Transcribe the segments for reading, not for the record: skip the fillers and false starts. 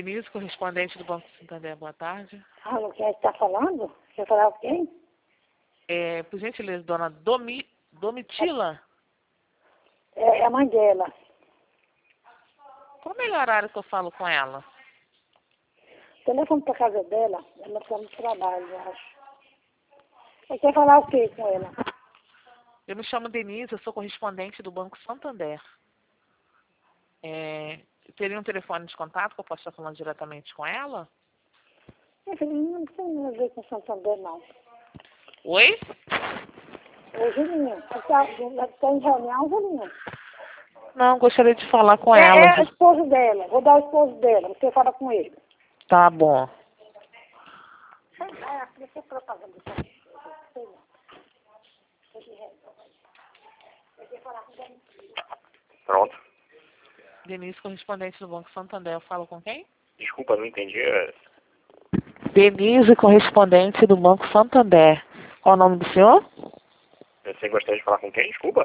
Denise, correspondente do Banco Santander, boa tarde. Alô, quem está falando? Quer falar com quem? Por gentileza, dona Domitila, É a mãe dela. qual o melhor horário que eu falo com ela? Telefone para casa dela, ela está no trabalho, eu acho. Você quer falar o quê com ela? Eu me chamo Denise, eu sou correspondente do Banco Santander. Teria um telefone de contato que eu posso estar falando diretamente com ela? Minha filha, não tem nada a ver com Santander, não. Oi? Ô, Julinho, você está em reunião, Julinho? Não, gostaria de falar com É ela. o esposo dela, vou dar o esposo dela, você fala com ele. Tá bom. Deixa eu propaganda. Pronto. Denise, correspondente do Banco Santander, eu falo com quem? Desculpa, não entendi. Denise, correspondente do Banco Santander. Qual o nome do senhor? Você gostaria de falar com quem? Desculpa.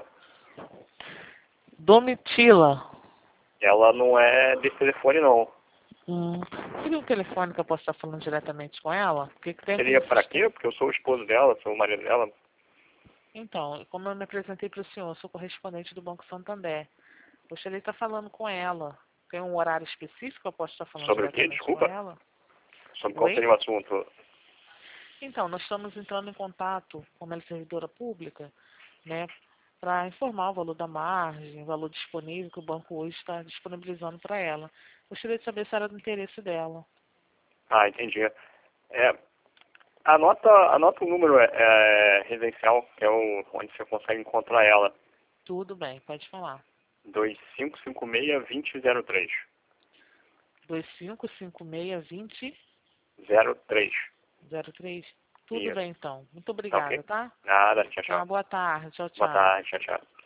Domitila. Ela não é desse telefone, não. Teria um telefone que eu posso estar falando diretamente com ela? O que tem? Seria para quê? Porque eu sou o esposo dela, sou o marido dela. Então, como eu me apresentei para o senhor, eu sou correspondente do Banco Santander. Gostaria de estar falando com ela. Tem um horário específico que eu posso estar falando Sobre o quê? diretamente com Desculpa. ela? Sobre qual Oi? seria o assunto? Então, nós estamos entrando em contato com a servidora pública, né, para informar o valor da margem, o valor disponível que o banco hoje está disponibilizando para ela. Gostaria de saber se era do interesse dela. Ah, entendi. Anota o número residencial, que é onde você consegue encontrar ela. Tudo bem, pode falar. 2556-2003. 2556-2003. 03. Tudo Isso. bem, então. Muito Tá obrigada, ok? tá? Nada, tchau, Tá, tchau. boa tarde. Tchau, Boa tchau. tarde, tchau, tchau.